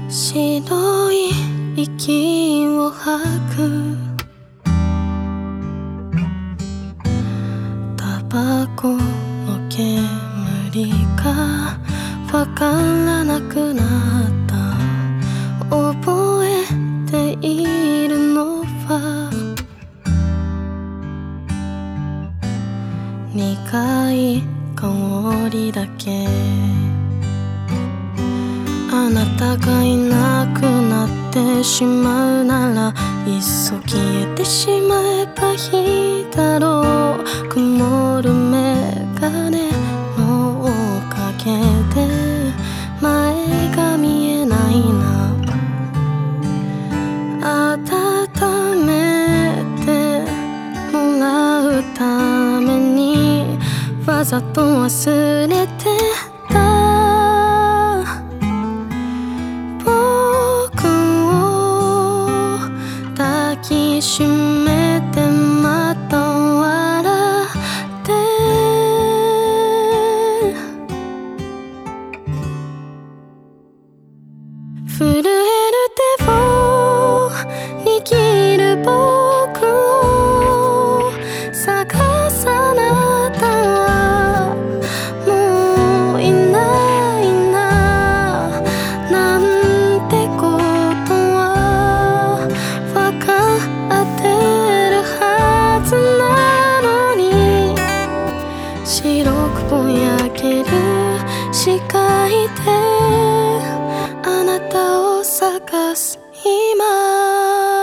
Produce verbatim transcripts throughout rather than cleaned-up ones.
白い息を吐くタバコの煙がわからなくなった覚えているのは苦い香りだけあなたがいなくなってしまうならいっそ消えてしまえばいいだろう曇る眼鏡のおかげで前が見えないな温めてもらうためにわざと忘れてた抱きしめてまた笑って震える手を握る僕を探すあなたはもういないななんてことはわかってるはずなのに白くぼやける視界であなたを探す今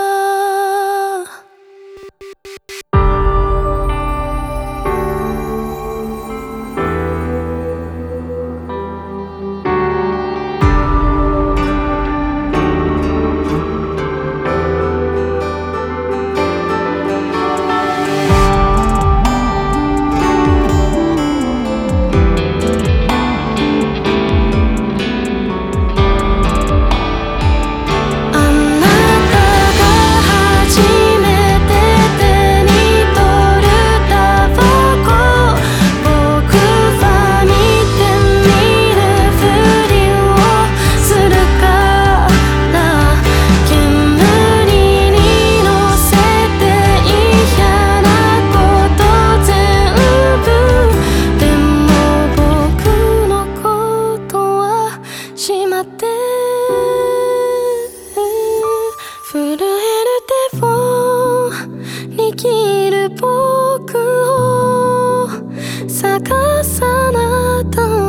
震える手を握る僕を探すあなたを